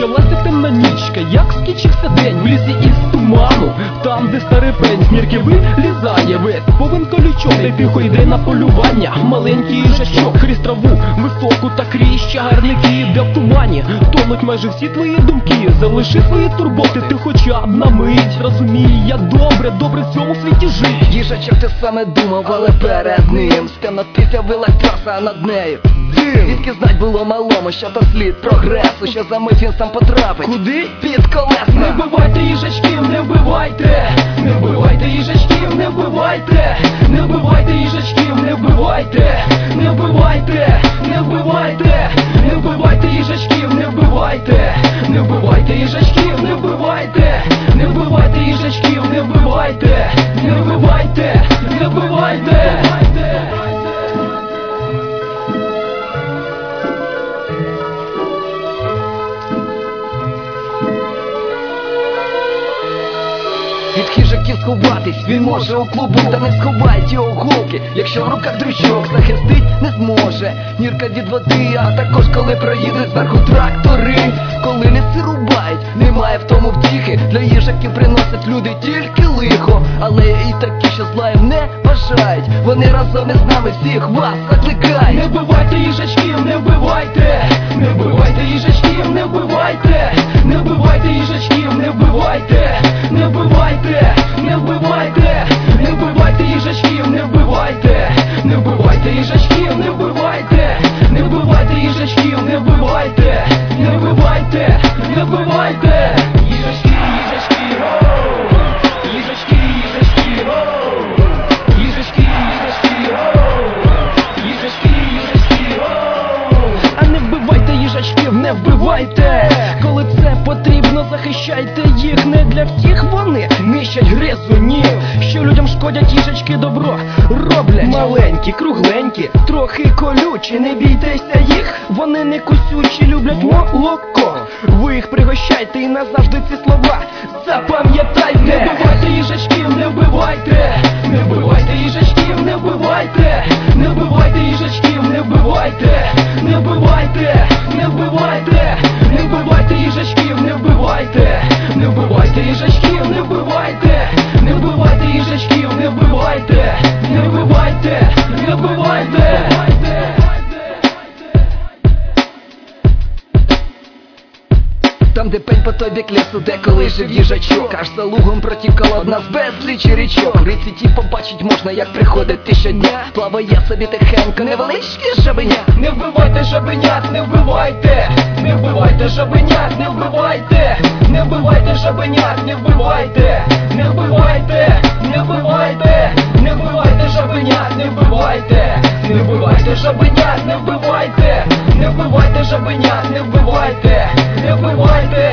Почалася темна нічка, як скінчився день. В лісі із туману, там де старий пень. Смірки вилізає весь, повен колючок. Та й тихо йде на полювання маленький їжачок. Крізь траву високу та крізь чагарники, де в тумані тонуть майже всі твої думки. Залиши свої турботи, ти хоча б на мить. Розумій, як добре в цьому світі жить. Їжачок, ти саме думав, але перед ним з темноти з'явилась траса, над нею дим. Звідки знать було малому, що то слід прогресу, що за мить він сам потрапить. Куди? Під колеса. Не вбивайте їжачків, не вбивайте. Не вбивайте їжачків, не вбивайте. Не вбивайте їжачків, не вбивайте. Не вбивайте, не вбивайте. Не вбивайте їжачків, не вбивайте. Не вбивайте їжачків, не вбивайте. Не вбивайте їжачків, не вбивайте. Не вбивайте, не вбивайте. Від хижаків сховатись він може у клубу, та не сховають його голки. Якщо в руках дрючок, захистить не зможе Нірка від води, а також коли проїдуть зверху трактори. Коли ліси рубають, немає в тому втіхи. Для їжаків приносять люди тільки лихо. Але і такі, що злаєм не бажають, вони разом із нами всіх вас закликають. Не вбивайте їжачків, не вбивайте. Не вбивайте їжачків, не вбивайте. Не вбивайте їжачків, не вбивайте. Не вбивайте, не вбивайте. Не вбивайте їжачків, не вбивайте. Не вбивайте їжачків, не вбивайте. Не вбивайте їжачків, не вбивайте. Не вбивайте, не вбивайте. Їжачки, їжачки, оу. Їжачки, їжачки, оу. Їжачки, їжачки, оу. Їжачки, їжачки, оу. А не вбивайте їжачків, не вбивайте. Коли це потрібно, захищайте їх. Не для втіх вони нищать гризунів, що людям шкодять. Їжачки добро роблять. Маленькі, кругленькі, трохи колючі. Не бійтеся їх, вони не кусючі, люблять молоко. Ви їх пригощайте і назавжди ці слова запам'ятайте. Не вбивайте їжачків, не вбивайте. Не вбивайте їжачків, не вбивайте. Не вбивайте їжачків, не вбивайте. Не вбивайте, не вбивайте. Не вбивайте їжачків, не вбивайте. Не вбивайте їжачків, не вбивайте. Не вбивайте їжачків, не вбивайте. Не вбивайте, не вбивайте. Там, де пень по той бік лісу, де коли жив їжачок, аж за лугом протікала одна з безлічі річок. В ріці ті побачить можна, як приходить ти щодня. Плаває собі тихенько невеличке жабеня. Не вбивайте жабенят, не вбивайте. Не вбивайте жабенят, не вбивайте. Не вбивайте жабенят, не вбивайте. Не вбивайте, не вбивайте. Не вбивайте жабенят, не вбивайте. Не вбивайте жабенят, не вбивайте. Не вбивайте жабенят, не вбивайте. Не вбивайте.